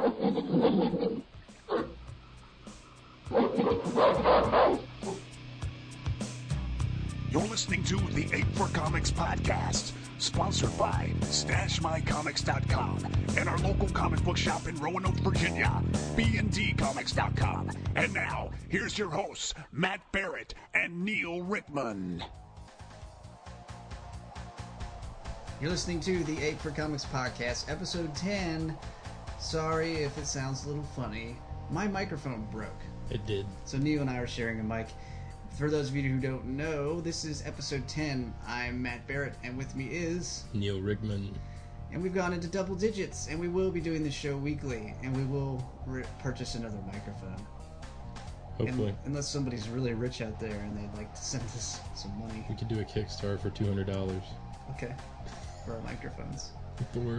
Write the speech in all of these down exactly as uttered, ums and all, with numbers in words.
You're listening to the Ape for Comics podcast, sponsored by Stash My Comics dot com and our local comic book shop in Roanoke, Virginia, B and D Comics dot com. And now, here's your hosts, Matt Barrett and Neil Rickman. You're listening to the Ape for Comics podcast, episode ten. Sorry if it sounds a little funny. My microphone broke. It did. So Neil and I are sharing a mic. For those of you who don't know, this is episode ten. I'm Matt Barrett, and with me is... Neil Rickman. And we've gone into double digits, and we will be doing this show weekly, and we will re- purchase another microphone. Hopefully. And, unless somebody's really rich out there and they'd like to send us some money. We could do a Kickstarter for two hundred dollars. Okay. For our microphones. For...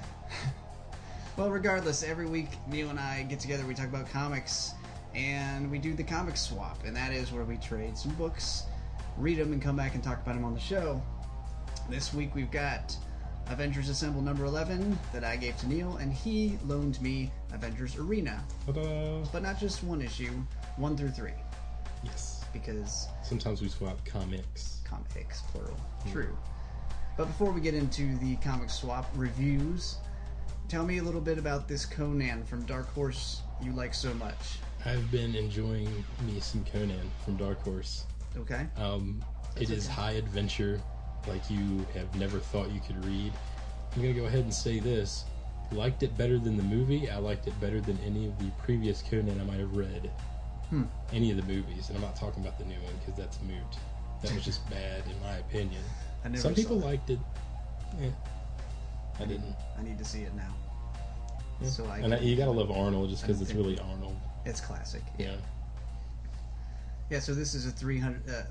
Well, regardless, every week Neil and I get together, we talk about comics, and we do the comic swap, and that is where we trade some books, read them, and come back and talk about them on the show. This week we've got Avengers Assemble number eleven that I gave to Neil, and he loaned me Avengers Arena. Ta-da! But not just one issue, one through three. Yes. Because... Sometimes we swap comics. Comics, plural. Mm. True. But before we get into the comic swap reviews, tell me a little bit about this Conan from Dark Horse you like so much. I've been enjoying me some Conan from Dark Horse. Okay. Um, it is okay. high adventure, like you have never thought you could read. I'm going to go ahead and say this. Liked it better than the movie. I liked it better than any of the previous Conan I might have read. Hmm. Any of the movies. And I'm not talking about the new one, because that's moot. That was just bad, in my opinion. I never Some people saw it. liked it. Yeah. I didn't. I need to see it now. Yeah. So I and I, can- you gotta love Arnold just because I it's think- really Arnold. It's classic. Yeah. Yeah, so this is a three hundred... Uh,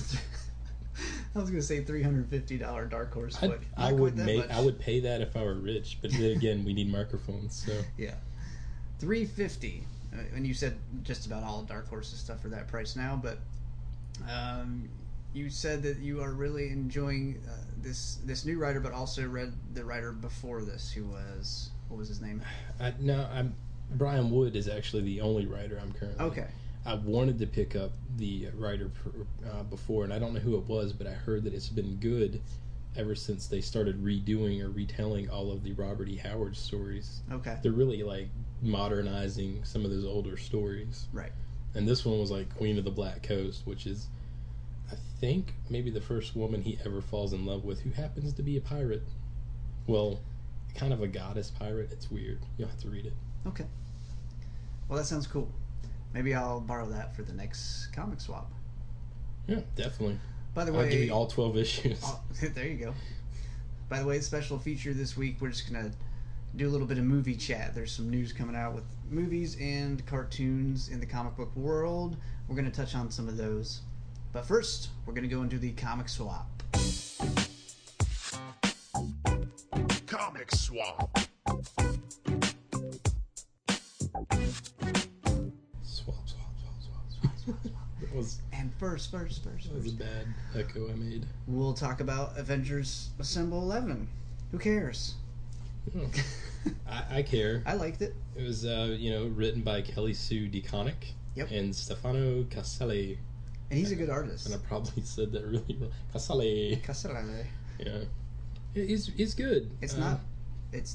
I was going to say three hundred fifty dollars Dark Horse I'd- book. I Not would quite that make. much. I would pay that if I were rich, but then again, we need microphones, so Yeah. three hundred fifty dollars. Uh, and you said just about all of Dark Horse's stuff for that price now, but um, you said that you are really enjoying uh, this this new writer, but also read the writer before this, who was... What was his name? I, no, I'm Brian Wood is actually the only writer I'm currently. Okay. I wanted to pick up the writer uh, before, and I don't know who it was, but I heard that it's been good ever since they started redoing or retelling all of the Robert E. Howard stories. Okay. They're really like modernizing some of those older stories. Right. And this one was like Queen of the Black Coast, which is, I think, maybe the first woman he ever falls in love with, who happens to be a pirate. Well, kind of a goddess pirate. It's weird. You'll have to read it. Okay. Well, that sounds cool. Maybe I'll borrow that for the next comic swap. Yeah, definitely. By the way... I'll give you all twelve issues. Oh, there you go. By the way, special feature this week, we're just going to do a little bit of movie chat. There's some news coming out with movies and cartoons in the comic book world. We're going to touch on some of those. But first, we're going to go into the comic swap. Comic Swap. Swap, swap, swap, swap, swap, swap, swap. That was, And first, first, first, that was a first, bad echo I made. we'll talk about Avengers Assemble eleven. Who cares? Oh. I, I care. I liked it. It was, uh, you know, written by Kelly Sue DeConnick Yep. and Stefano Caselli. And he's a good artist. And I probably said that really wrong. Caselli. Castellane. Yeah. He's, he's good. It's Uh, not... It's...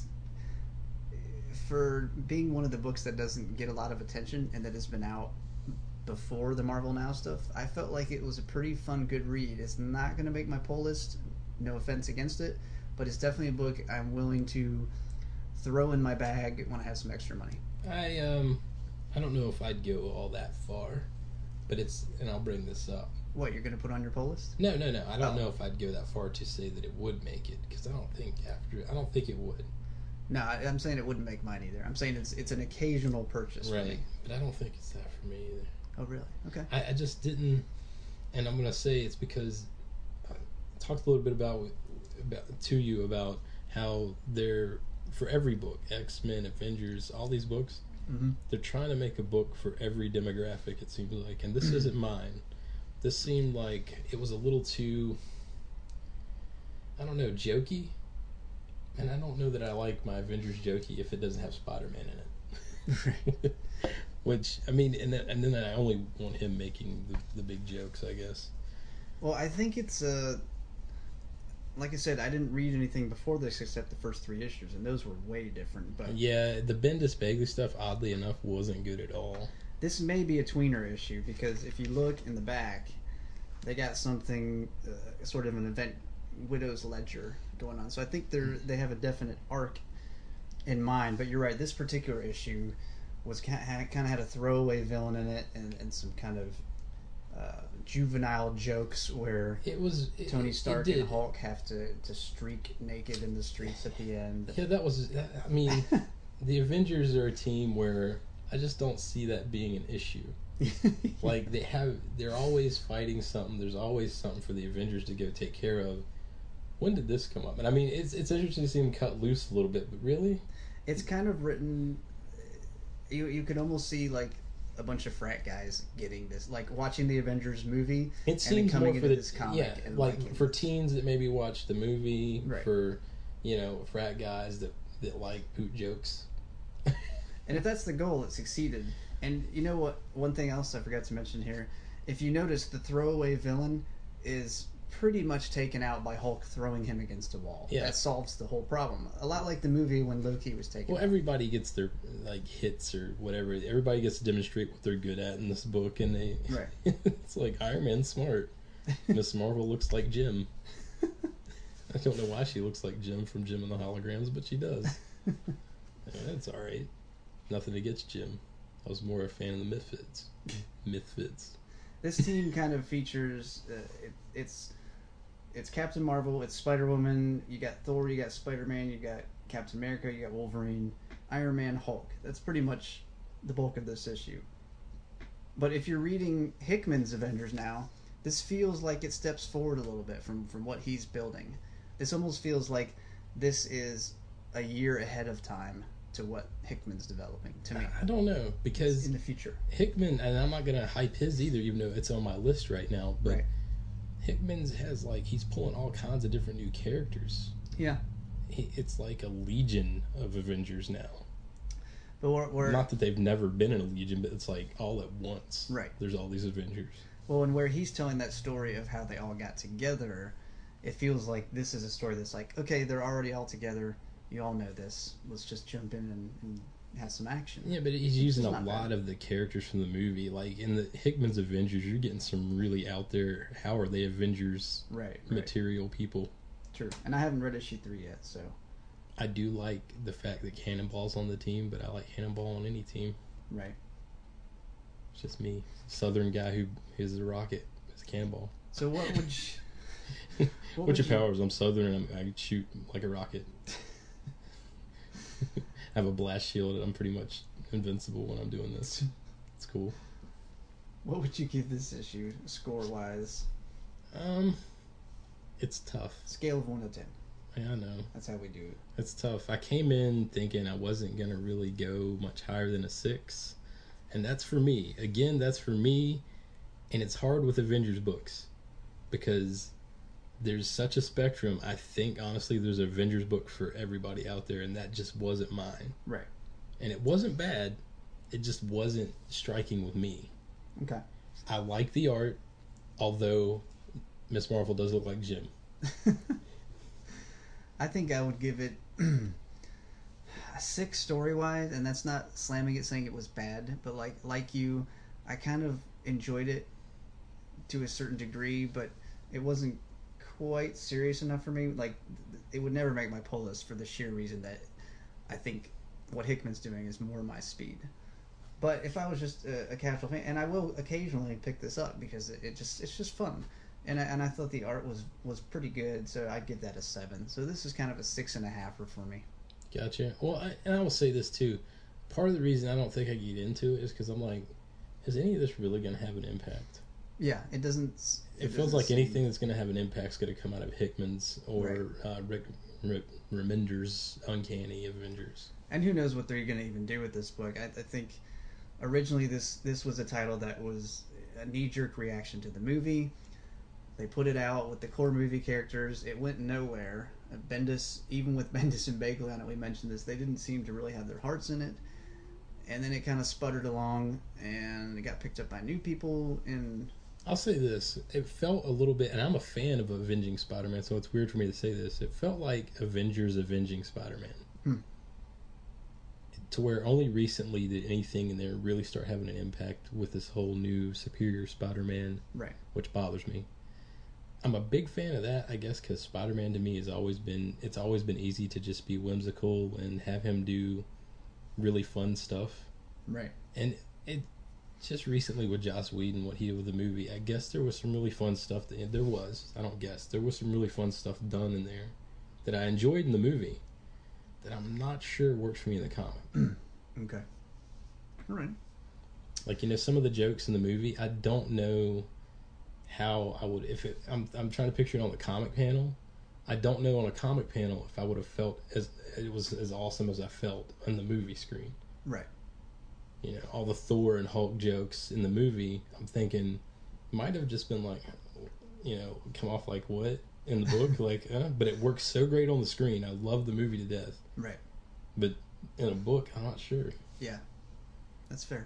For being one of the books that doesn't get a lot of attention and that has been out before the Marvel Now stuff, I felt like it was a pretty fun, good read. It's not going to make my pull list, no offense against it, but it's definitely a book I'm willing to throw in my bag when I have some extra money. I, um... I don't know if I'd go all that far, but it's... And I'll bring this up. What, you're going to put on your pull list? No, no, no. I don't Oh. know if I'd go that far to say that it would make it, because I don't think after... I don't think it would. No, I- I'm saying it wouldn't make mine either. I'm saying it's it's an occasional purchase for Right. me. But I don't think it's that for me either. Oh, really? Okay. I, I just didn't, and I'm gonna say it's because I talked a little bit about, about to you about how they're for every book, X-Men, Avengers, all these books, Mm-hmm. they're trying to make a book for every demographic. It seems like, and this isn't mine. This seemed like it was a little too, I don't know, jokey. And I don't know that I like my Avengers jokey if it doesn't have Spider-Man in it. Right. Which, I mean, and then, and then I only want him making the, the big jokes, I guess. Well, I think it's uh, like I said, I didn't read anything before this except the first three issues, and those were way different. But yeah, the Bendis Bagley stuff, oddly enough, wasn't good at all. This may be a tweener issue because if you look in the back, they got something uh, sort of an event Widow's Ledger going on. So I think they're they have a definite arc in mind. But you're right, this particular issue was kind of, kind of had a throwaway villain in it and, and some kind of uh, juvenile jokes where it was it, Tony Stark it and Hulk have to, to streak naked in the streets at the end. Yeah, that was. I mean, the Avengers are a team where I just don't see that being an issue. Like they have, they're always fighting something. There's always something for the Avengers to go take care of. When did this come up? And I mean, it's it's interesting to see them cut loose a little bit, but really, it's kind of written. You you could almost see like a bunch of frat guys getting this, like watching the Avengers movie. It seems coming more into for the this comic yeah, and like liking for it. teens that maybe watch the movie, Right. for you know frat guys that that like poot jokes. And if that's the goal, it succeeded. And you know what? One thing else I forgot to mention here. If you notice, the throwaway villain is pretty much taken out by Hulk throwing him against a wall. Yeah. That solves the whole problem. A lot like the movie when Loki was taken Well, out. everybody gets their like hits or whatever. Everybody gets to demonstrate what they're good at in this book, and they Right. it's like Iron Man's smart. Miss Marvel looks like Jim. I don't know why she looks like Jim from Jim and the Holograms, but she does. Yeah, that's all right. Nothing against Jim. I was more a fan of the Misfits. Misfits. This team kind of features uh, it, it's it's Captain Marvel, it's Spider Woman, you got Thor, you got Spider Man, you got Captain America, you got Wolverine, Iron Man, Hulk. That's pretty much the bulk of this issue. But if you're reading Hickman's Avengers now, this feels like it steps forward a little bit from from what he's building. This almost feels like this is a year ahead of time to what Hickman's developing to me I don't know, because in the future. Hickman, and I'm not going to hype his either, even though it's on my list right now, but Right. Hickman's has, like, he's pulling all kinds of different new characters. Yeah. He, it's like a legion of Avengers now. But we're, we're Not that they've never been in a legion, but it's like all at once. Right. There's all these Avengers. well, and where he's telling that story of how they all got together, it feels like this is a story that's like, okay, they're already all together. You all know this. Let's just jump in and, and have some action. Yeah, but he's using a not lot bad. of the characters from the movie. Like, in the Hickman's Avengers, you're getting some really out there, how are they Avengers Right, right. material people. True. And I haven't read issue three yet, so I do like the fact that Cannonball's on the team, but I like Cannonball on any team. right. It's just me. Southern guy who is a rocket. It's a Cannonball. So what would you, what What's would your you- powers? I'm Southern and I'm, I shoot like a rocket. I have a blast shield and I'm pretty much invincible when I'm doing this. It's cool. What would you give this issue score wise? Um, it's tough. Scale of one to ten. Yeah, I know. That's how we do it. It's tough. I came in thinking I wasn't going to really go much higher than a six. And that's for me. Again, that's for me. And it's hard with Avengers books. Because there's such a spectrum. I think, honestly, there's an Avengers book for everybody out there. And that just wasn't mine. Right. And it wasn't bad. It just wasn't striking with me. Okay. I like the art. Although Miss Marvel does look like Jim. I think I would give it a six story wise, and that's not slamming it saying it was bad, but like like you, I kind of enjoyed it to a certain degree, but it wasn't quite serious enough for me. Like it would never make my pull list for the sheer reason that I think what Hickman's doing is more my speed. But if I was just a, a casual fan, and I will occasionally pick this up because it, it just it's just fun. And I, and I thought the art was, was pretty good, so I'd give that a seven. So this is kind of a six and a halfer for me. Gotcha. Well, I, and I will say this too. Part of the reason I don't think I get into it is because I'm like, is any of this really going to have an impact? Yeah, it doesn't. It, It, feels doesn't like seem- anything that's going to have an impact is going to come out of Hickman's or Right. uh, Rick, Rick Remender's Uncanny Avengers. And who knows what they're going to even do with this book? I, I think originally this this was a title that was a knee jerk reaction to the movie. They put it out with the core movie characters. It went nowhere. Bendis, even with Bendis and Bagley on it, we mentioned this, they didn't seem to really have their hearts in it. and then it kind of sputtered along, and it got picked up by new people. And I'll say this: it felt a little bit, and I'm a fan of Avenging Spider-Man, so it's weird for me to say this. It felt like Avengers Avenging Spider-Man, hmm. to where only recently did anything in there really start having an impact with this whole new Superior Spider-Man, right? Which bothers me. I'm a big fan of that, I guess, because Spider-Man to me has always been, it's always been easy to just be whimsical and have him do really fun stuff. Right. And it just recently with Joss Whedon, what he did with the movie, I guess there was some really fun stuff. That, there was, I don't guess, there was some really fun stuff done in there that I enjoyed in the movie that I'm not sure works for me in the comic. Okay. All right. Like, you know, some of the jokes in the movie, I don't know how I would, if it, I'm I'm trying to picture it on the comic panel. I don't know on a comic panel if I would have felt as it was as awesome as I felt on the movie screen. Right. You know, all the Thor and Hulk jokes in the movie, I'm thinking might have just been like, you know, come off like what in the book, like, uh, but it works so great on the screen. I love the movie to death. Right. But in a book, I'm not sure. Yeah, that's fair.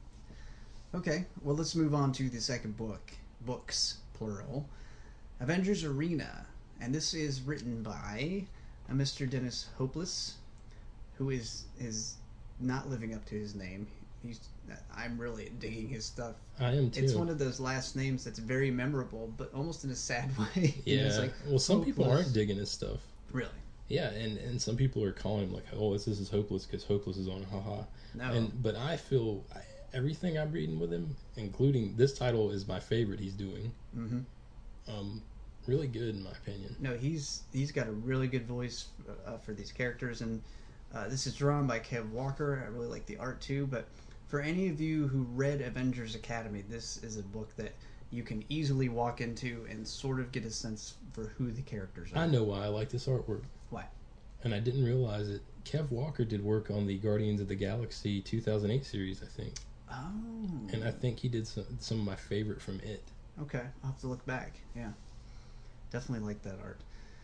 Okay, well, let's move on to the second book. Books, plural. Avengers Arena. And this is written by a Mister Dennis Hopeless, who is is not living up to his name. He's I'm really digging his stuff. I am too. It's one of those last names that's very memorable, but almost in a sad way. Yeah. You know, it's like, well, some Hopeless. people aren't digging his stuff. Really? Yeah, and, and some people are calling him like, oh, this, this is Hopeless because Hopeless is on, haha. No. And but I feel I, everything I'm reading with him, including this title, is my favorite he's doing. Mm-hmm. Um, really good in my opinion. No, he's he's got a really good voice uh, for these characters, and uh, this is drawn by Kev Walker. I really like the art too. But for any of you who read Avengers Academy, this is a book that you can easily walk into and sort of get a sense for who the characters are. I know why I like this artwork. Why? And I didn't realize it. Kev Walker did work on the Guardians of the Galaxy two thousand eight series, I think. Oh. And I think he did some, some of my favorite from it. Okay, I'll have to look back. Yeah, definitely like that art.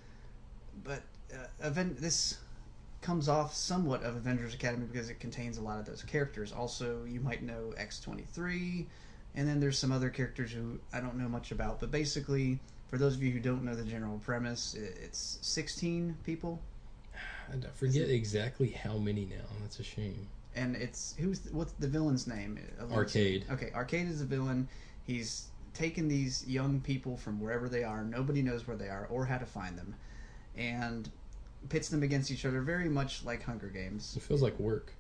But uh, event this comes off somewhat of Avengers Academy because it contains a lot of those characters. Also, you might know X twenty-three, and then there's some other characters who I don't know much about. But basically, for those of you who don't know the general premise, it's sixteen people. I forget exactly how many now. That's a shame. And it's who's what's the villain's name? Arcade. Okay, Arcade is the villain. He's taken these young people from wherever they are. Nobody knows where they are or how to find them, and pits them against each other, very much like Hunger Games. It feels like work.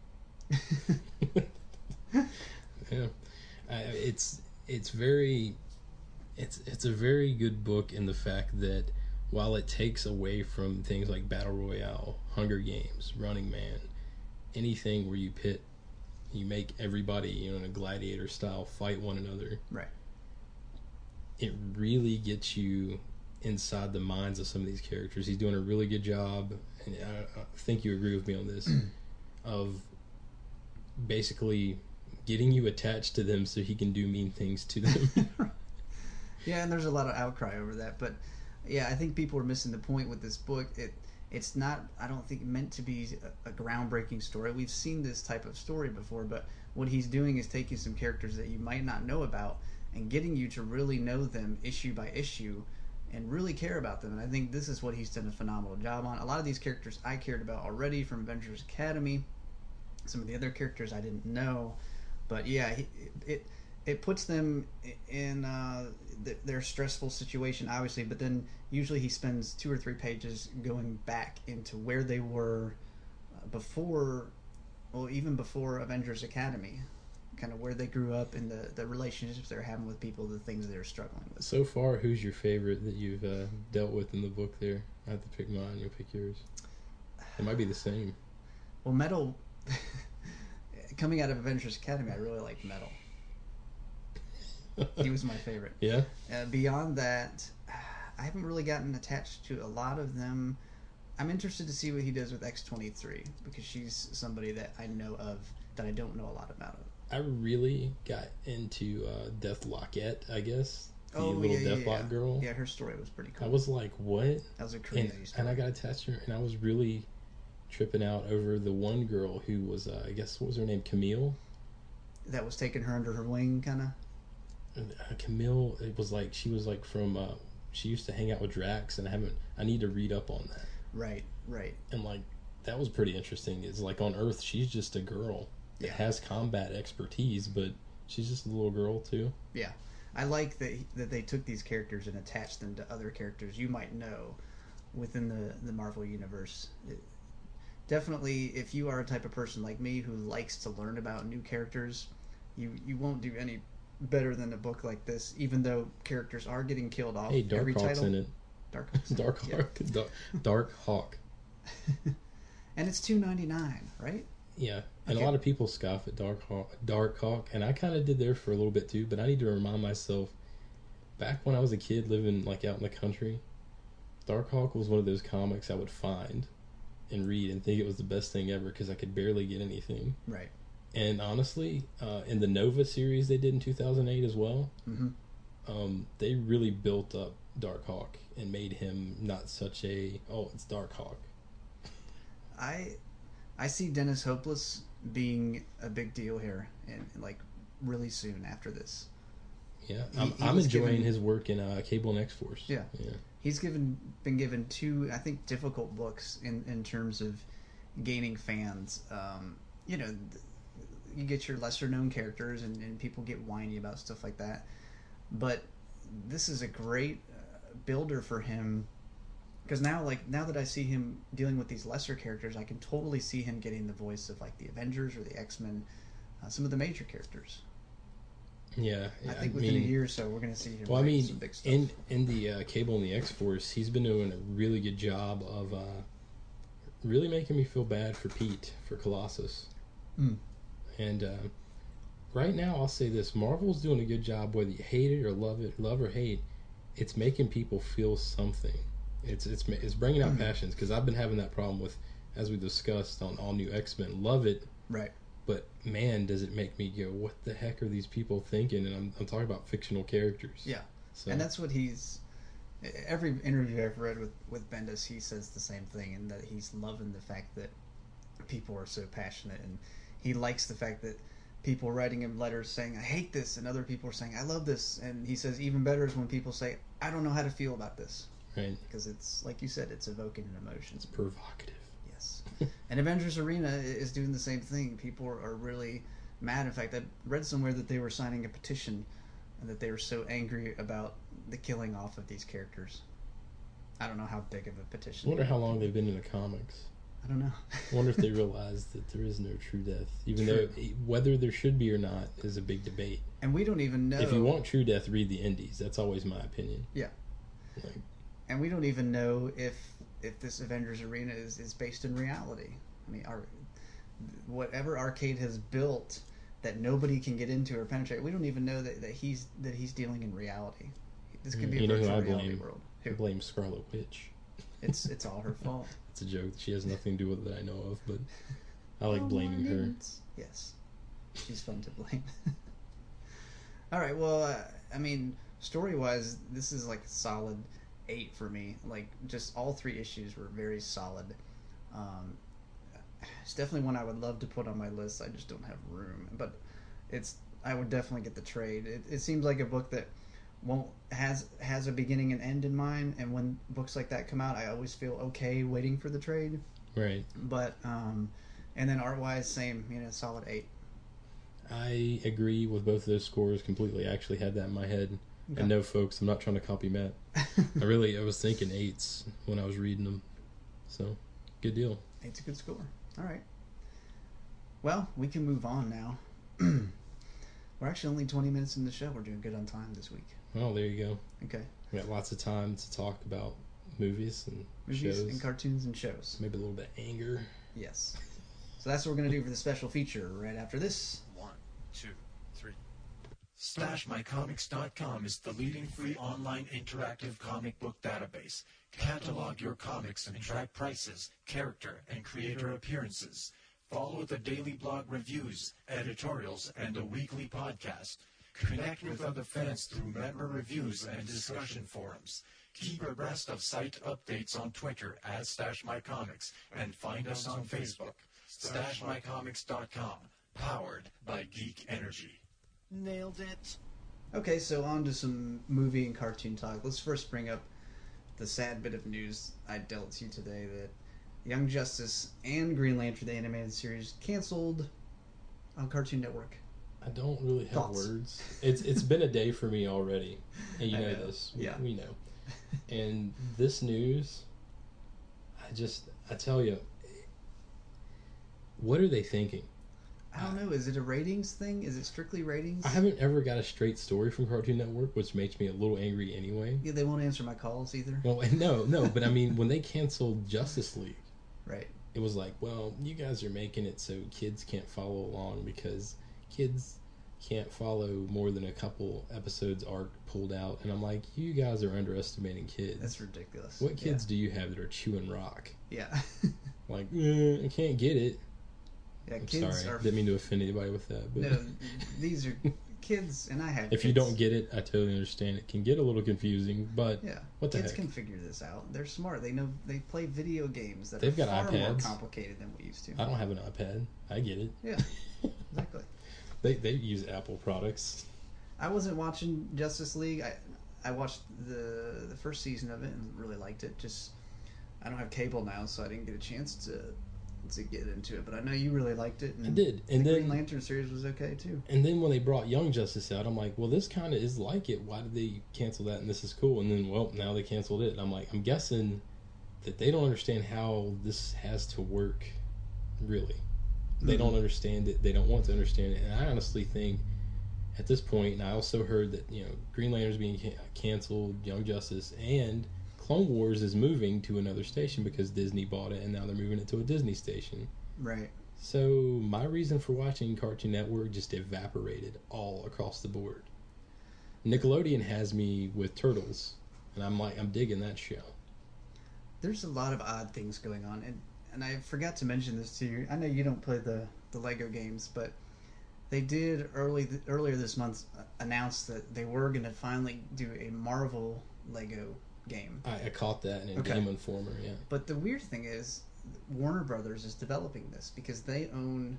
Yeah, I, it's it's very it's it's a very good book in the fact that while it takes away from things like Battle Royale, Hunger Games, Running Man, anything where you pit, you make everybody, you know, in a gladiator style fight one another. Right. It really gets you inside the minds of some of these characters. He's doing a really good job, and I, I think you agree with me on this, of basically getting you attached to them so he can do mean things to them. Yeah, and there's a lot of outcry over that, but yeah, I think people are missing the point with this book. It it's not, I don't think, meant to be a, a groundbreaking story. We've seen this type of story before, but what he's doing is taking some characters that you might not know about and getting you to really know them issue by issue and really care about them. And I think this is what he's done a phenomenal job on. A lot of these characters I cared about already from Avengers Academy. Some of the other characters I didn't know. But yeah, it it, it puts them in uh, their stressful situation, obviously, but then usually he spends two or three pages going back into where they were before, well, even before Avengers Academy. Kind of where they grew up and the, the relationships they're having with people, the things they're struggling with. So far, who's your favorite that you've uh, dealt with in the book there? I have to pick mine, you'll pick yours. It might be the same. Well, Metal, coming out of Avengers Academy, I really liked Metal. He was my favorite. Yeah? Uh, beyond that, I haven't really gotten attached to a lot of them. I'm interested to see what he does with X twenty-three because she's somebody that I know of that I don't know a lot about. I really got into uh, Deathlockette, I guess. The oh, little yeah, Deathlock yeah, yeah. girl. Yeah, her story was pretty cool. I was like, what? That was a crazy and, story. and I got attached to her, and I was really tripping out over the one girl who was, uh, I guess, what was her name? Camille? That was taking her under her wing, kind of? Uh, Camille, it was like, she was like from, uh, she used to hang out with Drax, and I haven't, I need to read up on that. Right, right. And like, that was pretty interesting. It's like on Earth, she's just a girl that Yeah. has combat expertise, but she's just a little girl too. Yeah. I like that that they took these characters and attached them to other characters you might know within the, the Marvel Universe. It, definitely, if you are a type of person like me who likes to learn about new characters, you, you won't do any better than a book like this, even though characters are getting killed off. Hey, Dark every Hawk's title. in it. Dark Dark Yeah. Hawk. Dark, Dark Hawk. And it's two ninety-nine, right? Yeah, and Okay. a lot of people scoff at Dark Hawk, Dark Hawk, and I kind of did there for a little bit too. But I need to remind myself, back when I was a kid living like out in the country, Dark Hawk was one of those comics I would find and read and think it was the best thing ever because I could barely get anything. Right. And honestly, uh, in the Nova series they did in two thousand eight as well, Mm-hmm. um, they really built up Dark Hawk and made him not such a oh it's Dark Hawk. I I see Dennis Hopeless being a big deal here, and like really soon after this. Yeah, He- I'm, he I'm was enjoying given- his work in uh, Cable and X Force. Yeah. yeah. He's given been given two, I think, difficult books in, in terms of gaining fans. Um, you know, th- you get your lesser known characters, and, and people get whiny about stuff like that. But this is a great uh, builder for him, because now, like now that I see him dealing with these lesser characters, I can totally see him getting the voice of like the Avengers or the X-Men, uh, some of the major characters. Yeah, I think I within mean, a year or so, we're going to see him. Well, I write mean, some big stuff. in in the uh, Cable and the X Force, he's been doing a really good job of uh, really making me feel bad for Pete for Colossus. Mm. And uh, right now, I'll say this: Marvel's doing a good job, whether you hate it or love it, love or hate. It's making people feel something. It's it's it's bringing out Mm. passions, because I've been having that problem with, as we discussed on All New X-Men. Love it. Right. But man, does it make me go, what the heck are these people thinking? And I'm, I'm talking about fictional characters. Yeah. So, And that's what he's. Every interview I've read with, with Bendis, he says the same thing, and that he's loving the fact that people are so passionate, and he likes the fact that people are writing him letters saying, I hate this, and other people are saying, I love this. And he says, even better is when people say, I don't know how to feel about this. right. Because it's, like you said, it's evoking an emotion. It's provocative. Yes. And Avengers Arena is doing the same thing. People are really mad. In fact, I read somewhere that they were signing a petition and that they were so angry about the killing off of these characters. I don't know how big of a petition. I wonder how long they've been in the comics. I don't know. I wonder if they realize that there is no true death. Even True. though whether there should be or not is a big debate. And we don't even know. If you want true death, read the Indies. That's always my opinion. Yeah. Like, And we don't even know if if this Avengers Arena is, is based in reality. I mean, our, whatever Arcade has built that nobody can get into or penetrate, we don't even know that, that he's that he's dealing in reality. This could be a you know who virtual I reality blame? world. I Who? blame Scarlet Witch. It's it's all her fault. It's a joke. She has nothing to do with it that I know of, but I like Oh, blaming her. Mornings. Yes, she's fun to blame. All right. Well, uh, I mean, story wise, this is like a solid eight for me. Like, just all three issues were very solid. Um, it's definitely one I would love to put on my list. I just don't have room. But it's I would definitely get the trade. It, it seems like a book that won't has has a beginning and end in mind. And when books like that come out, I always feel okay waiting for the trade. Right. But um, and then art wise, same. You know, solid eight. I agree with both of those scores completely. I actually had that in my head. Okay. And no, folks, I'm not trying to copy Matt. I really, I was thinking eights when I was reading them. So, good deal. Eight's a good score. All right. Well, we can move on now. We're actually only twenty minutes in the show. We're doing good on time this week. Well, there you go. Okay. We got lots of time to talk about movies and Movies shows. and cartoons and shows. Maybe a little bit of anger. Yes. So that's what we're going to do for the special feature right after this. One, two, three. Stash My Comics dot com is the leading free online interactive comic book database. Catalog your comics and track prices, character, and creator appearances. Follow the daily blog reviews, editorials, and a weekly podcast. Connect with other fans through member reviews and discussion forums. Keep abreast of site updates on Twitter at Stash My Comics and find us on Facebook. Stash My Comics dot com, powered by Geek Energy. Nailed it. Okay, so on to some movie and cartoon talk. Let's first bring up the sad bit of news I dealt to you today that Young Justice and Green Lantern, the animated series, canceled on Cartoon Network. I don't really have Thoughts? words. It's it's been a day for me already, and you I know, know. this. We, Yeah. we know. And this news, I just I tell you, what are they thinking? I don't know. Is it a ratings thing? Is it strictly ratings? I haven't ever got a straight story from Cartoon Network, which makes me a little angry anyway. Yeah, they won't answer my calls either. Well, no, no, but I mean, when they canceled Justice League, Right. it was like, well, you guys are making it so kids can't follow along because kids can't follow more than a couple episodes arc pulled out. And I'm like, you guys are underestimating kids. That's ridiculous. What kids do you have that are chewing rock? Yeah. Like, eh, I can't get it. Yeah, I'm kids sorry. are. Didn't mean to offend anybody with that. But No, these are kids, and I have. if you kids. don't get it, I totally understand. It can get a little confusing, but Yeah, what the kids heck? can figure this out. They're smart. They know. They play video games that They've are got far more iPads. complicated than we used to. I don't have an iPad. I get it. Yeah, exactly. They they use Apple products. I wasn't watching Justice League. I I watched the the first season of it and really liked it. Just I don't have cable now, so I didn't get a chance to to get into it. But I know you really liked it. And I did, and the then Green Lantern series was okay too. And then when they brought Young Justice out, I'm like, well, this kind of is like it. Why did they cancel that? And this is cool. And then, well, now they canceled it. And I'm like, I'm guessing that they don't understand how this has to work, really. They Mhm. don't understand it. They don't want to understand it. And I honestly think at this point, and I also heard that, you know, Green Lantern's being can- canceled, Young Justice, and Clone Wars is moving to another station because Disney bought it, and now they're moving it to a Disney station. Right. So my reason for watching Cartoon Network just evaporated all across the board. Nickelodeon has me with Turtles, and I'm like, I'm digging that show. There's a lot of odd things going on, and and I forgot to mention this to you. I know you don't play the the Lego games, but they did early earlier this month announce that they were going to finally do a Marvel Lego game. I, I caught that in a Okay. Game Informer, yeah. But the weird thing is, Warner Brothers is developing this because they own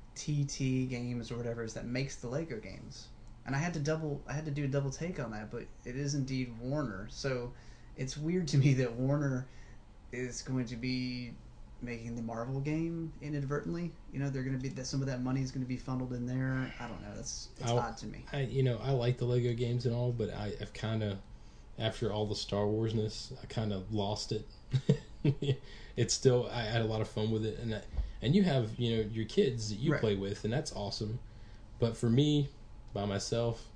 T T Games or whatever it is that makes the Lego games. And I had to double, I had to do a double take on that, but it is indeed Warner. So it's weird to me that Warner is going to be making the Marvel game inadvertently. You know, they're going to be that some of that money is going to be funneled in there. I don't know. That's it's I'll- odd to me. I, you know, I like the Lego games and all, but I, I've kind of, after all the Star Warsness, I kind of lost it. It's still, I had a lot of fun with it, and I, and you have, you know, your kids that you Right. play with, and that's awesome. But for me, by myself,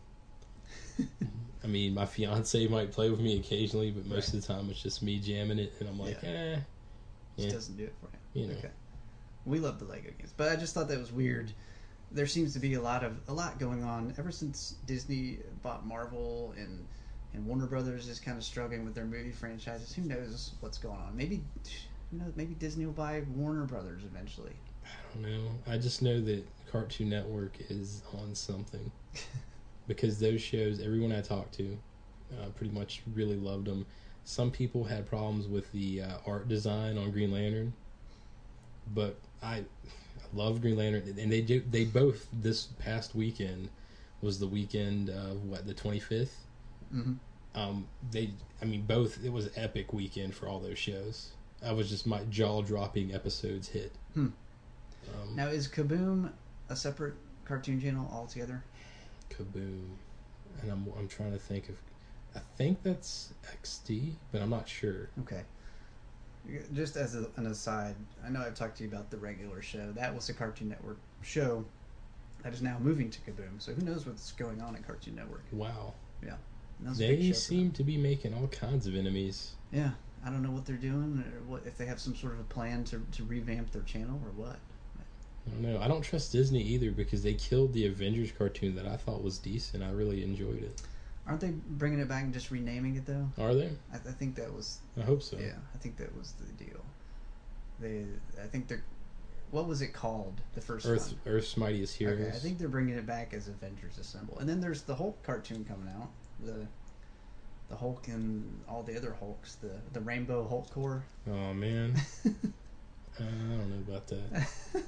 I mean, my fiance might play with me occasionally, but most Right. of the time it's just me jamming it, and I'm like, Yeah. eh, Just yeah. doesn't do it for you. You know. Okay. We love the Lego games, but I just thought that was weird. There seems to be a lot of a lot going on ever since Disney bought Marvel and and Warner Brothers is kind of struggling with their movie franchises. Who knows what's going on? Maybe you know maybe Disney will buy Warner Brothers eventually. I don't know. I just know that Cartoon Network is on something because those shows, everyone I talked to, uh, pretty much really loved them. Some people had problems with the uh, art design on Green Lantern, but I, I love Green Lantern, and they do. They both this past weekend was the weekend of what the twenty-fifth. Mm-hmm. Um, they, I mean, both. It was an epic weekend for all those shows. I was just my jaw dropping episodes hit. Hmm. Um, Now is Kaboom a separate cartoon channel altogether? Kaboom, and I'm I'm trying to think of. I think that's X D, but I'm not sure. Okay. Just as a, an aside, I know I've talked to you about the regular show. That was a Cartoon Network show that is now moving to Kaboom. So who knows what's going on at Cartoon Network? Wow, Yeah, And that was a big they show for seem them. to be making all kinds of enemies. Yeah, I don't know what they're doing, or what if they have some sort of a plan to to revamp their channel or what. I don't know. I don't trust Disney either because they killed the Avengers cartoon that I thought was decent. I really enjoyed it. Aren't they bringing it back and just renaming it though? Are they? I, I think that was I hope so. yeah. I think that was the deal. They, I think they're. What was it called? The first Earth, one. Earth's Mightiest Heroes. Okay, I think they're bringing it back as Avengers Assemble, and then there's the Hulk cartoon coming out. The the Hulk and all the other Hulks, the the Rainbow Hulk Corps. Oh man, uh, I don't know about that.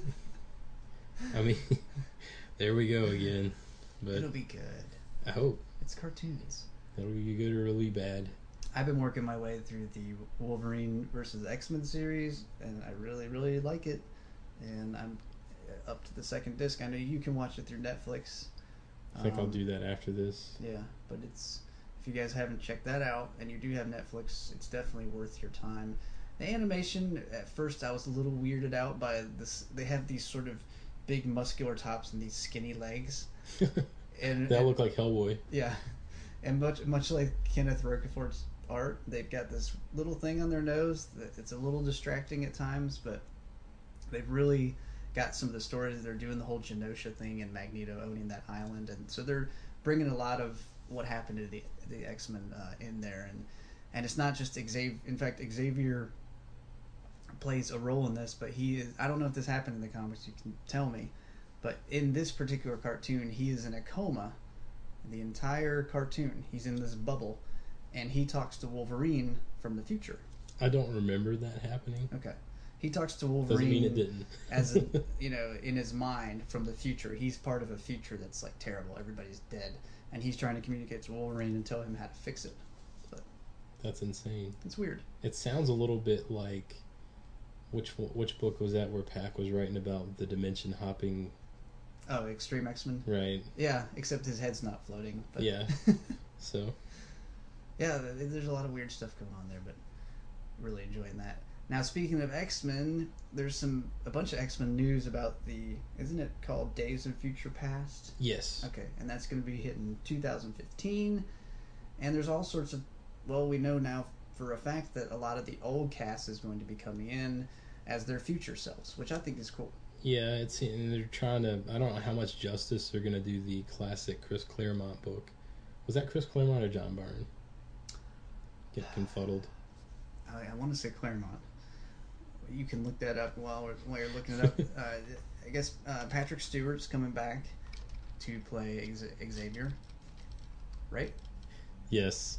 I mean, there we go again. But it'll be good. I hope It's cartoons. it'll be good or really bad. I've been working my way through the Wolverine versus X-Men series, and I really, really like it. And I'm up to the second disc. I know you can watch it through Netflix. I think Um, I'll do that after this. Yeah, but it's if you guys haven't checked that out and you do have Netflix, it's definitely worth your time. The animation, at first I was a little weirded out by this. They have these sort of big muscular tops and these skinny legs. And That and- look like Hellboy. Yeah, and much much like Kenneth Roquefort's art, they've got this little thing on their nose that it's a little distracting at times, but they've really got some of the stories. They're doing the whole Genosha thing and Magneto owning that island, and so they're bringing a lot of what happened to the the X-Men uh, in there, and and it's not just Xavier. In fact, Xavier plays a role in this, but he is. I don't know if this happened in the comics. You can tell me. But in this particular cartoon, he is in a coma. The entire cartoon, he's in this bubble, and he talks to Wolverine from the future. I don't remember that happening. Okay, he talks to Wolverine. Doesn't mean it didn't. as a, you know, in his mind from the future. He's part of a future that's like terrible. Everybody's dead, and he's trying to communicate to Wolverine and tell him how to fix it. But That's insane. it's weird. It sounds a little bit like which which book was that where Pac was writing about the dimension hopping? Oh, Extreme X-Men. Right. Yeah, except his head's not floating. But Yeah. So yeah, th- there's a lot of weird stuff going on there, but really enjoying that. Now, speaking of X-Men, there's some a bunch of X-Men news about the, isn't it called Days of Future Past? yes, Okay, and that's going to be hitting two thousand fifteen, and there's all sorts of, well, we know now for a fact that a lot of the old cast is going to be coming in as their future selves, which I think is cool. yeah. It's and they're trying to. I don't know how much justice they're gonna do the classic Chris Claremont book. Was that Chris Claremont or John Byrne? Get confuddled. I, I want to say Claremont. You can look that up while, we're, while you're looking it up. uh, I guess uh, Patrick Stewart's coming back to play Ex- Xavier, right? Yes,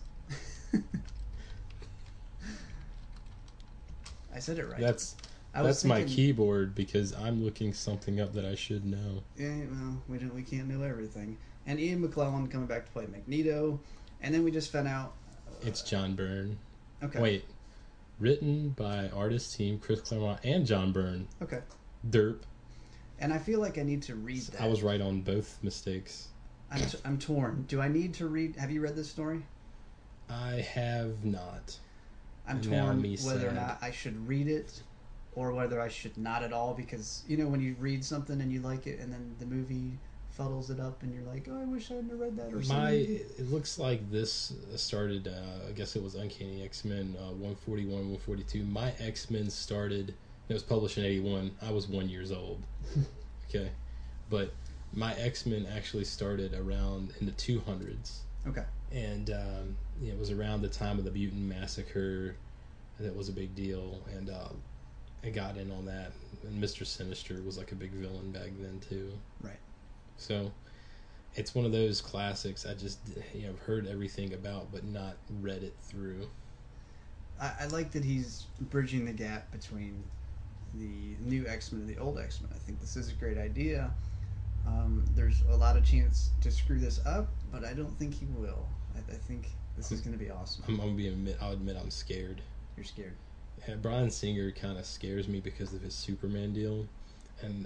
I said it right. that's I was that's my thinking- keyboard because I'm looking something up that I should know. Yeah, well, we don't, we can't know everything. And Ian McClellan coming back to play Magneto, and then we just found out. Uh, It's John Byrne. okay. Wait, written by artist team Chris Claremont and John Byrne. Okay. Derp. And I feel like I need to read that. I was right on both mistakes. I'm, t- I'm torn. Do I need to read? Have you read this story? I have not. I'm Now torn me whether or sad. not I should read it, or whether I should not at all. Because you know when you read something and you like it, and then the movie fuddles it up, and you're like, "Oh, I wish I hadn't read that." Or My, something. it looks like this started. Uh, I guess it was Uncanny X-Men uh, one forty-one, one forty-two. My X-Men started. It was published in eighty-one. I was one years old. Okay, but my X-Men actually started around in the two hundreds. Okay. And um, yeah, it was around the time of the Mutant Massacre. That was a big deal, and uh, I got in on that. And Mister Sinister was like a big villain back then too. Right. So it's one of those classics. I just you know I've heard everything about, but not read it through. I, I like that he's bridging the gap between the new X-Men and the old X-Men. I think this is a great idea. Um, there's a lot of chance to screw this up, but I don't think he will. I, I think this is going to be awesome. I'm, I'm gonna be admit. I'll admit I'm scared. You're scared. Yeah, Bryan Singer kind of scares me because of his Superman deal, and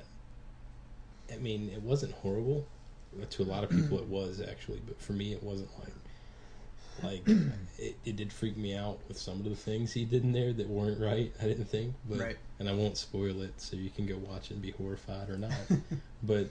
I mean it wasn't horrible. To a lot of people, it was actually, but for me, it wasn't like like it, it did freak me out with some of the things he did in there that weren't right. I didn't think, but Right. and I won't spoil it, so you can go watch it and be horrified or not. But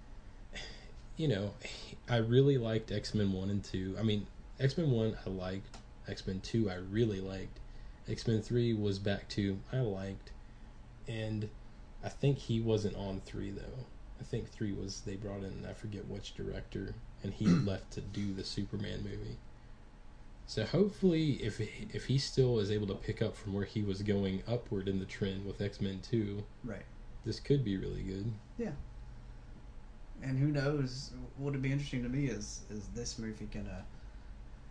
you know, I really liked X-Men one and two. I mean, X-Men one I liked. X-Men two I really liked. X-Men three was back to I liked, and I think he wasn't on three though. I think three was they brought in I forget which director, and he left to do the Superman movie. So hopefully, if he, if he still is able to pick up from where he was going upward in the trend with X-Men two, Right. this could be really good. Yeah. And who knows? What would be interesting to me is is this movie gonna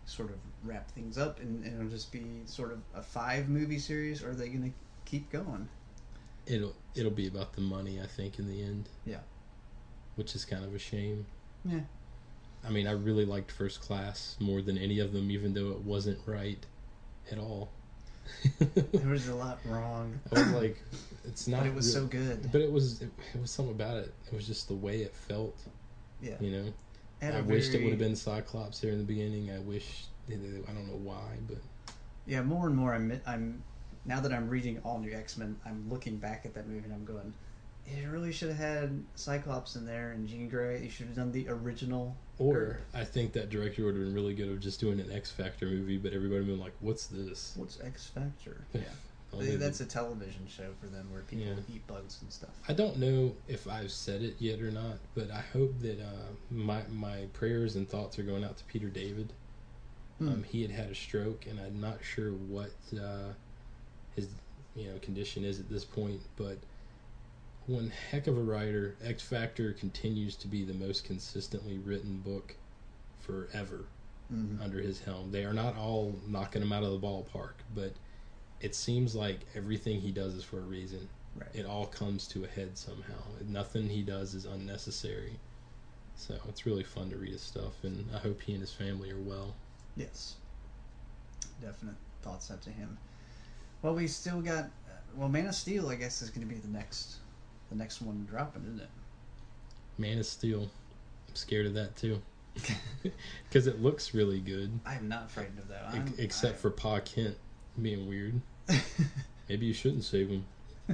sort of wrap things up and, and it'll just be sort of a five movie series, or are they going to keep going? It'll it'll be about the money, I think, in the end. Yeah. Which is kind of a shame. Yeah. I mean, I really liked First Class more than any of them, even though it wasn't right at all. There was a lot wrong. I was like, it's not. But it was real, so good. But it was it, it was something about it. It was just the way it felt. Yeah. You know. Had I a wished it very- would have been Cyclops there in the beginning. I wish. I don't know why, but Yeah, more and more I'm I'm now that I'm reading all new X-Men, I'm looking back at that movie and I'm going, it really should have had Cyclops in there and Jean Grey. You should have done the original. or I think that director would have been really good of just doing an X Factor movie, but everybody would have been like, "What's this?" What's X Factor? Yeah. Yeah. Only That's the- a television show for them where people Yeah. eat bugs and stuff. I don't know if I've said it yet or not, but I hope that uh, my my prayers and thoughts are going out to Peter David. Hmm. Um, he had had a stroke, and I'm not sure what uh, his you know condition is at this point. But one heck of a writer. X Factor continues to be the most consistently written book forever Mhm. under his helm. They are not all knocking him out of the ballpark, but it seems like everything he does is for a reason. Right. It all comes to a head somehow. Nothing he does is unnecessary. So it's really fun to read his stuff, and I hope he and his family are well. Yes. Definite thoughts out to him. Well, we still got. Uh, well, Man of Steel, I guess, is going to be the next, the next one dropping, isn't it? Man of Steel. I'm scared of that too. Because it looks really good. I'm not frightened of that. Ex- I'm, except I- for Pa Kent being weird. Maybe you shouldn't save him.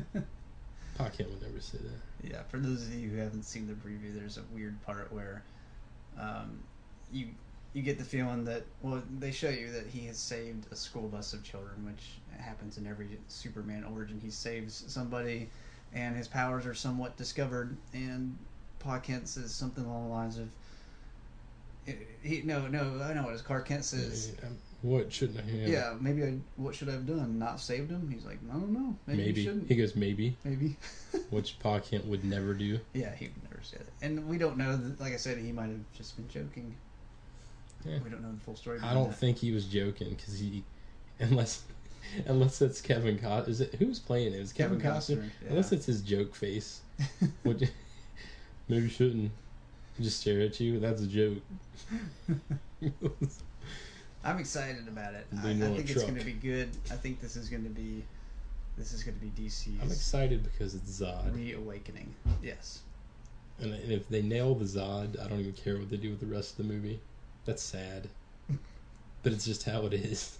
Pa Kent would never say that. Yeah, for those of you who haven't seen the preview, there's a weird part where um, you you get the feeling that, well, they show you that he has saved a school bus of children, which happens in every Superman origin. He saves somebody, and his powers are somewhat discovered, and Pa Kent says something along the lines of, he no no I know what his Clark Kent says. Um, What shouldn't I have? Yeah, maybe I. What should I have done? Not saved him? He's like, I don't know. Maybe, Maybe. you shouldn't. He goes, maybe. Maybe. Which Pa Kent would never do. Yeah, he would never say that. And we don't know. That, like I said, he might have just been joking. Yeah. We don't know the full story. I behind don't that. think he was joking because he, unless, unless that's Kevin Costner. Is it who's playing it? Is it Kevin, Kevin Costner? Costner, yeah. Unless it's his joke face. Would you, maybe you shouldn't just stare at you. That's a joke. I'm excited about it. I, I Lean on a think it's truck. going to be good. I think this is going to be. This is going to be D C's I'm excited because it's Zod, reawakening. Yes. and, and if they nail the Zod, I don't even care what they do with the rest of the movie. That's sad, but it's just how it is.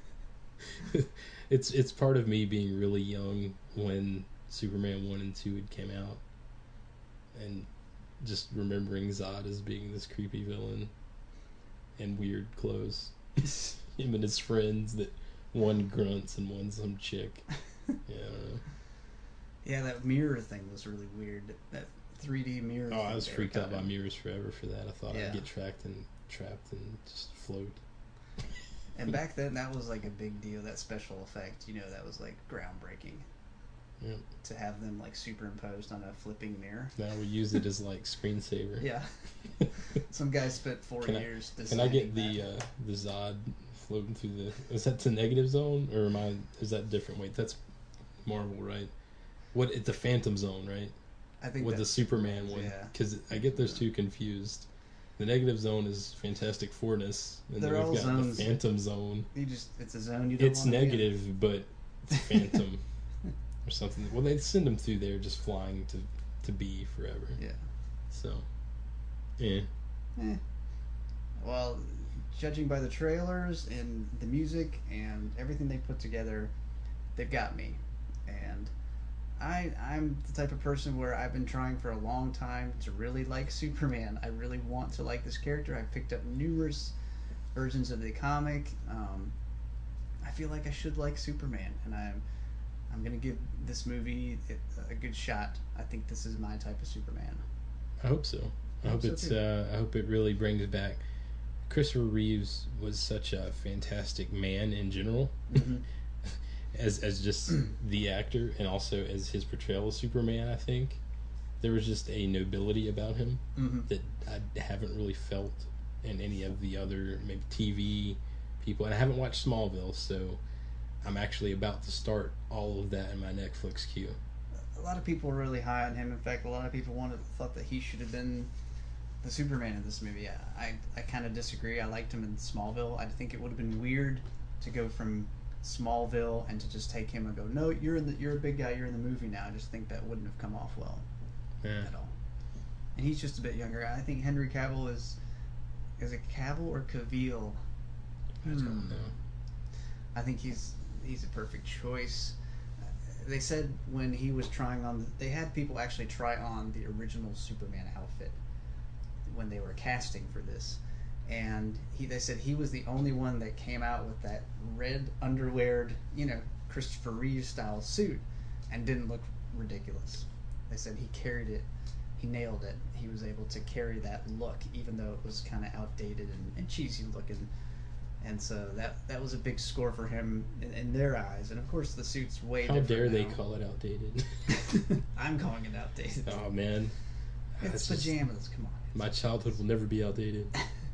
it's it's part of me being really young when Superman one and two had came out, and just remembering Zod as being this creepy villain in weird clothes. Him and his friends, that one grunts and one some chick. Yeah, I don't know. Yeah, that mirror thing was really weird. That three D mirror. Oh, thing I was they were freaked out by cutting. mirrors forever for that. I thought Yeah. I'd get tracked and trapped and just float. And back then, that was like a big deal. That special effect, you know, that was like groundbreaking. Yep. To have them like superimposed on a flipping mirror. Now we use it as like screensaver. Yeah. Some guy spent four Can I- years Can designing I get the that. uh, the Zod floating through the? Is that the negative zone or am I? Is that different? Wait, that's Marvel, right? What? It's the Phantom Zone, right? I think With the that's- Superman one, Yeah. because I get those two confused. The negative zone is Fantastic Fourness, and They're then all we've got zones. the Phantom Zone. You just it's a zone you don't It's wanna be in. negative, but it's Phantom or something. Well, they send them through there just flying to to be forever. Yeah. So, yeah. Eh. Well, judging by the trailers and the music and everything they put together, they've got me. And I I'm the type of person where I've been trying for a long time to really like Superman. I really want to like this character. I've picked up numerous versions of the comic. Um, I feel like I should like Superman, and I'm I'm gonna give this movie a good shot. I think this is my type of Superman. I hope so. I I hope hope so it's. too. Uh, I hope it really brings back. Christopher Reeves was such a fantastic man in general, Mhm. as as just the actor, and also as his portrayal of Superman. I think there was just a nobility about him Mhm. that I haven't really felt and any of the other maybe T V people. And I haven't watched Smallville, so I'm actually about to start all of that in my Netflix queue. A lot of people were really high on him. In fact, a lot of people wanted thought that he should have been the Superman in this movie. I I, I kind of disagree. I liked him in Smallville. I think it would have been weird to go from Smallville and to just take him and go, no, you're in the you're a big guy. You're in the movie now. I just think that wouldn't have come off well Yeah. at all. And he's just a bit younger. I think Henry Cavill is is it Cavill or Cavill? I don't Hmm. know. I think he's he's a perfect choice. They said when he was trying on, they had people actually try on the original Superman outfit when they were casting for this, and he they said he was the only one that came out with that red underweared, you know, Christopher Reeve style suit, and didn't look ridiculous. They said he carried it, he nailed it. He was able to carry that look, even though it was kind of outdated and, and cheesy looking. And so that that was a big score for him in, in their eyes. And of course, the suit's way How different dare they now. call it outdated? I'm calling it outdated. Oh man, It's That's just- pajamas. Come on. my childhood will never be outdated.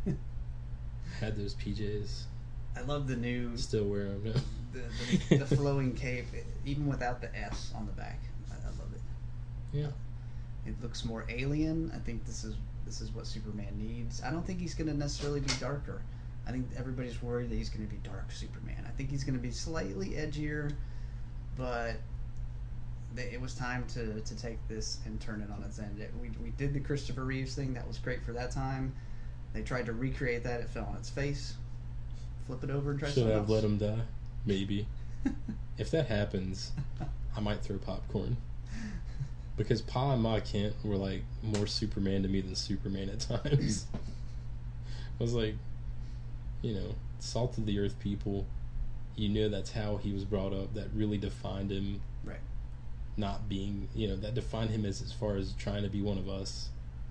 Had those P Js, I love the new still wear them now. the, the, the flowing cape, even without the S on the back. I, I love it. Yeah. It looks more alien. I think this is this is what Superman needs. I don't think he's going to necessarily be darker. I think everybody's worried that he's going to be dark Superman. I think he's going to be slightly edgier, but they, it was time to, to take this and turn it on its end. It, we we did the Christopher Reeves thing. That was great for that time. They tried to recreate that. It fell on its face. Flip it over and try Should something I have else. let him die? Maybe. If that happens, I might throw popcorn. Because Pa and Ma Kent were like more Superman to me than Superman at times. I was like, you know, salt of the earth people. You know that's how he was brought up. That really defined him. Right. Not being, you know, that defined him as as far as trying to be one of us.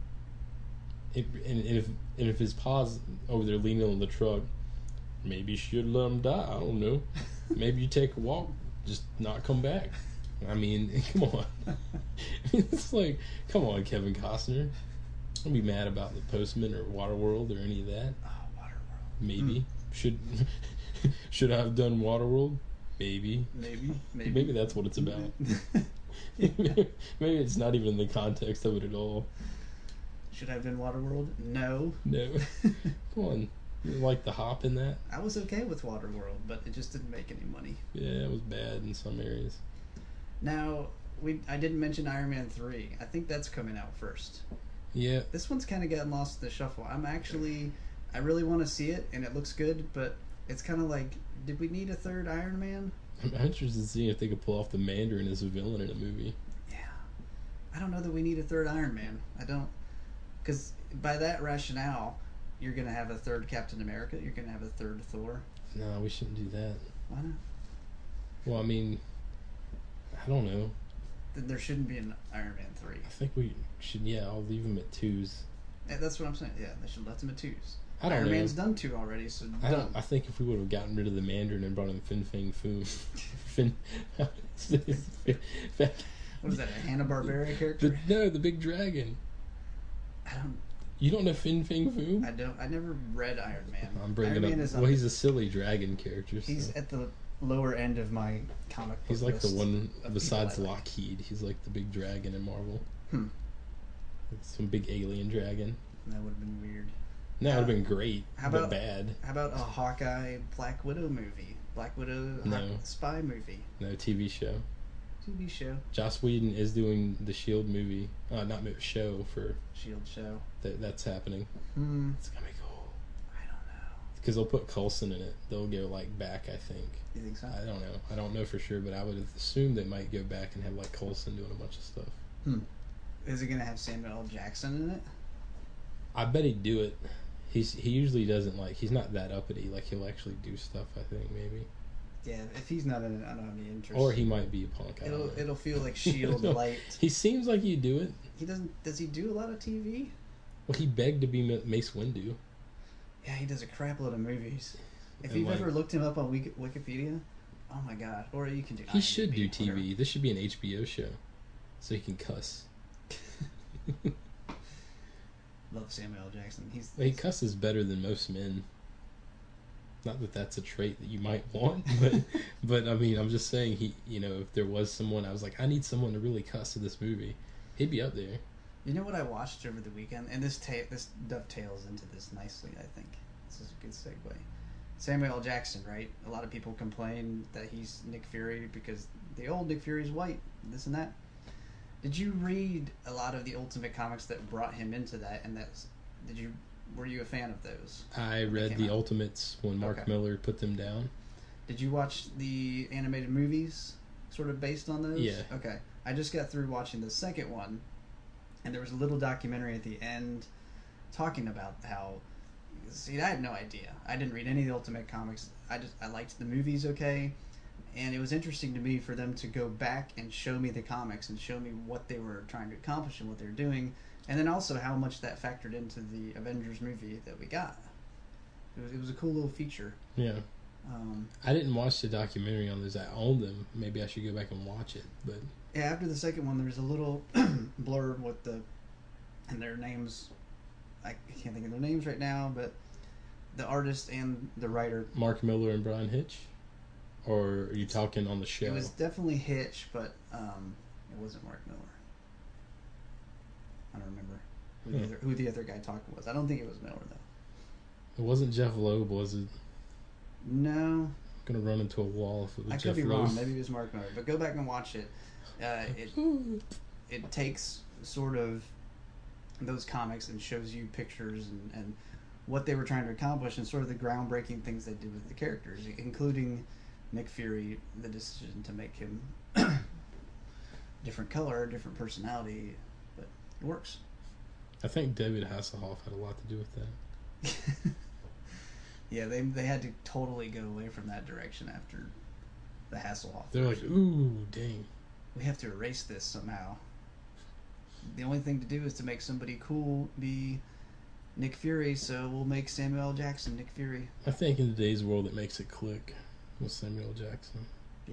It, and, and if and if his pa's over there leaning on the truck, maybe you should let him die. I don't know. Maybe you take a walk, just not come back. I mean, come on. I mean, it's like, come on, Kevin Costner. Don't be mad about the Postman or Waterworld or any of that. Oh, Waterworld. Maybe should should I have done Waterworld? Maybe. Maybe. Maybe. Maybe that's what it's about. Maybe it's not even in the context of it at all. Should I have been Waterworld? No. No. Come on. You like the hop in that? I was okay with Waterworld, but it just didn't make any money. Yeah, it was bad in some areas. Now, we I didn't mention Iron Man three. I think that's coming out first. Yeah. This one's kind of getting lost in the shuffle. I'm actually, I really want to see it, and it looks good, but it's kind of like, did we need a third Iron Man? I'm interested to see if they could pull off the Mandarin as a villain in a movie. Yeah. I don't know that we need a third Iron Man. I don't, because by that rationale, you're going to have a third Captain America, you're going to have a third Thor. No, we shouldn't do that. Why not? Well, I mean, I don't know. Then there shouldn't be an Iron Man three. I think we should, yeah, I'll leave them at twos. Yeah, that's what I'm saying. Yeah, they should let them at twos. I don't Iron know. Man's done two already, so I done. don't. I think if we would have gotten rid of the Mandarin and brought in Fin Fang Foom, Fin, What is that, a Hanna-Barbera the, character? no, the big dragon. I don't. You don't know Fin Fang Foom? I don't. I never read Iron Man. I'm bringing Iron Man up. is Well, on- he's a silly dragon character. So. He's at the lower end of my comic book He's like the list one of besides people I like. Lockheed. He's like the big dragon in Marvel. Hmm. Some big alien dragon. That would have been weird. No, it would have Uh, been great, how but about- bad. How about a Hawkeye Black Widow movie? Black Widow No. Haw- spy movie, No T V show. T V show, Joss Whedon is doing the Shield movie, uh, not movie, show for Shield show. that. That's happening. Hmm. It's gonna be cool I don't know. because they'll put Coulson in it. They'll go like back, I think. You think so? I don't know. I don't know for sure, but I would assume they might go back and have like Coulson doing a bunch of stuff. Hmm. Is it gonna have Samuel L. Jackson in it? I bet he'd do it. He's he usually doesn't like. He's not that uppity. Like he'll actually do stuff. I think maybe. Yeah. If he's not in it, I don't have any interest. Or he might be a punk. I don't It'll know. it'll feel like Shield No, light. He seems like he'd do it. He doesn't. Does he do a lot of T V? Well, he begged to be Ma- Mace Windu. Yeah, he does a crap load of movies. If And, you've like- ever looked him up on Wiki- Wikipedia, oh my god! Or you can do. He should do IMDb, T V. whatever. This should be an H B O show, so he can cuss. Love love Samuel L. Jackson. He's He cusses better than most men. Not that that's a trait that you might want, but but I mean, I'm just saying he. You know, if there was someone, I was like, I need someone to really cuss in this movie, he'd be up there. You know what I watched over the weekend, and this ta- this dovetails into this nicely. I think this is a good segue. Samuel L. Jackson, right? A lot of people complain that he's Nick Fury because the old Nick Fury is white, this and that. Did you read a lot of the Ultimate comics that brought him into that? And that's did you were you a fan of those? I read the out? Ultimates when Mark Okay. Miller put them down. Did you watch the animated movies, sort of based on those? Yeah. Okay. I just got through watching the second one, and there was a little documentary at the end talking about how. See, I had no idea. I didn't read any of the Ultimate comics. I just I liked the movies, okay, and it was interesting to me for them to go back and show me the comics and show me what they were trying to accomplish and what they were doing, and then also how much that factored into the Avengers movie that we got. It was, it was a cool little feature. Yeah. Um, I didn't watch the documentary on those. I own them. Maybe I should go back and watch it. But yeah, after the second one, there's a little blurb with the and their names. I can't think of their names right now, but the artist and the writer. Mark Miller and Brian Hitch, or are you talking on the show? It was definitely Hitch, but um, it wasn't Mark Miller. I don't remember who the, Hmm. other, who the other guy talking was. I don't think it was Miller though. It wasn't Jeff Loeb, was it? No, I'm gonna run into a wall if it was I Jeff could be Loeb. wrong. Maybe it was Mark Miller, but go back and watch it. Uh, it it takes sort of those comics and shows you pictures and, and what they were trying to accomplish and sort of the groundbreaking things they did with the characters, including Nick Fury, the decision to make him different color, different personality, but it works. I think David Hasselhoff had a lot to do with that. Yeah, they they had to totally go away from that direction after the Hasselhoff. They're like, version. ooh, dang. We have to erase this somehow. The only thing to do is to make somebody cool be Nick Fury, so we'll make Samuel L. Jackson Nick Fury. I think in today's world it makes it click with Samuel L. Jackson. Yeah.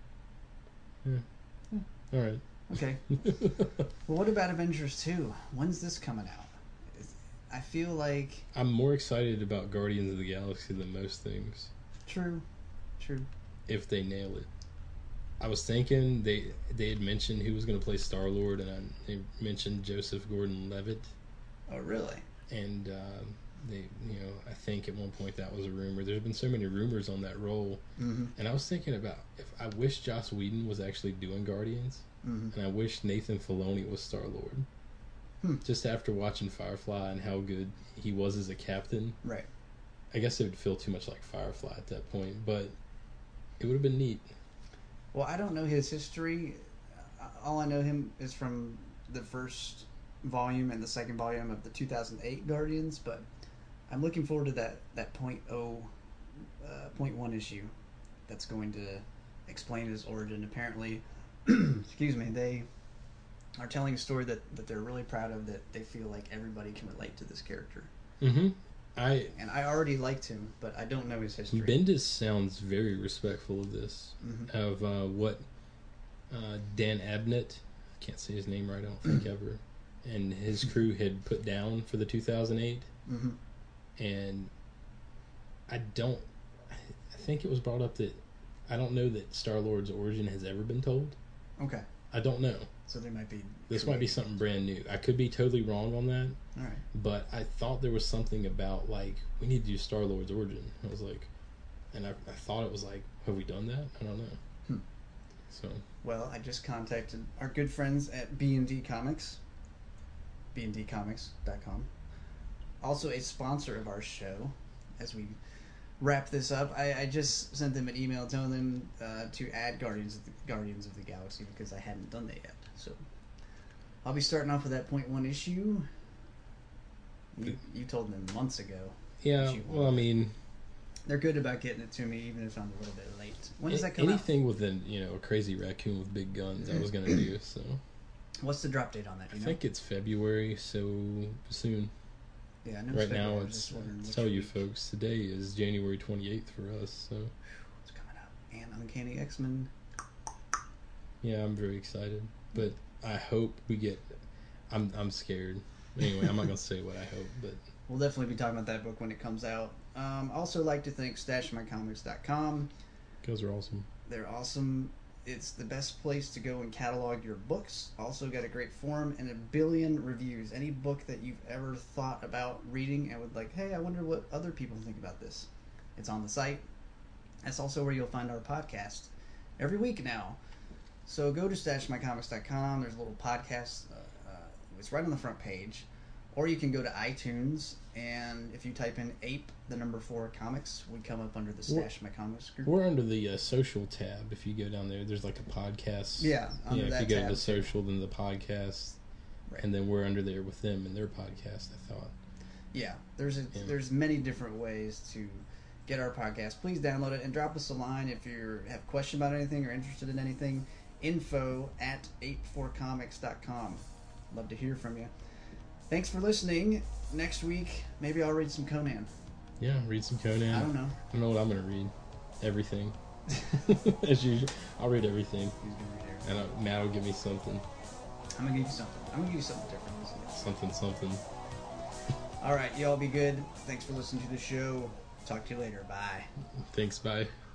Yeah. Yeah. All right. Okay. Well, what about Avengers two? When's this coming out? Is- I feel like... I'm more excited about Guardians of the Galaxy than most things. True. True. If they nail it. I was thinking they they had mentioned who was going to play Star Lord, and I, they mentioned Joseph Gordon-Levitt, Oh, really? and uh, they, you know, I think at one point that was a rumor. There's been so many rumors on that role, Mm-hmm. and I was thinking about if I wish Joss Whedon was actually doing Guardians, Mm-hmm. and I wish Nathan Filoni was Star Lord. Hmm. Just after watching Firefly and how good he was as a captain, Right. I guess it would feel too much like Firefly at that point, but it would have been neat. Well, I don't know his history. Uh, All I know him is from the first volume and the second volume of the two thousand eight Guardians, but I'm looking forward to that, that point oh, uh, point one issue that's going to explain his origin. Apparently, excuse me, they are telling a story that, that they're really proud of, that they feel like everybody can relate to this character. Mm-hmm. I And I already liked him, but I don't know his history. Bendis sounds very respectful of this, Mhm. of uh, what uh, Dan Abnett, I can't say his name right, I don't think ever, and his crew had put down for the two thousand eight, Mm-hmm. and I don't, I think it was brought up that I don't know that Star-Lord's origin has ever been told. Okay. I don't know. So they might be... This might be something brand new. I could be totally wrong on that, All right. but I thought there was something about, like, we need to do Star-Lord's origin. I was like, and I, I thought it was like, have we done that? I don't know. Hmm. So, Well, I just contacted our good friends at B and D Comics, b and d comics dot com. Also a sponsor of our show. As we wrap this up, I, I just sent them an email telling them uh, to add Guardians of the Guardians of the Galaxy because I hadn't done that yet. So I'll be starting off with that point one issue. You, you told them months ago. yeah, that you well, I wanted. mean, They're good about getting it to me, even if I'm a little bit late. When does a- that come out? anything with a, you know, a crazy raccoon with big guns I was going to do, so. What's the drop date on that? Do I you know? think it's February, so soon. Yeah, I know Right now, February. I was it's, just wondering to which tell you week. folks, today is January twenty-eighth for us, so. It's coming out. And Uncanny X-Men. Yeah, I'm very excited, but I hope we get. I'm I'm scared. Anyway, I'm not gonna say what I hope, but We'll definitely be talking about that book when it comes out. Um, also like to thank stash my comics dot com. those are awesome. They're awesome. It's the best place to go and catalog your books. Also got a great forum and a billion reviews. Any book that you've ever thought about reading and would like, hey, I wonder what other people think about this. It's on the site. That's also where you'll find our podcast every week now. So go to stash my comics dot com. There's a little podcast. Uh, uh, it's right on the front page. Or you can go to iTunes, and if you type in ape, the number four comics, we come up under the Stash My Comics group. We're under the uh, social tab. If you go down there, there's like a podcast. Yeah, under yeah. that If you go tab. to social, then the podcast, Right. and then we're under there with them and their podcast. I thought. Yeah, there's a, Yeah. there's many different ways to get our podcast. Please download it and drop us a line if you have a question about anything or interested in anything. Info at ape four comics dot com. Love to hear from you. Thanks for listening. Next week, maybe I'll read some Conan. Yeah, read some Conan. I don't know. I don't know what I'm gonna read. Everything. As usual, I'll read everything, He's gonna read everything. and uh, Matt will give me something, I'm gonna give you something. I'm gonna give you something different. Listen to this. something, something. All right, y'all be good. Thanks for listening to the show. Talk to you later. Bye. Thanks. Bye.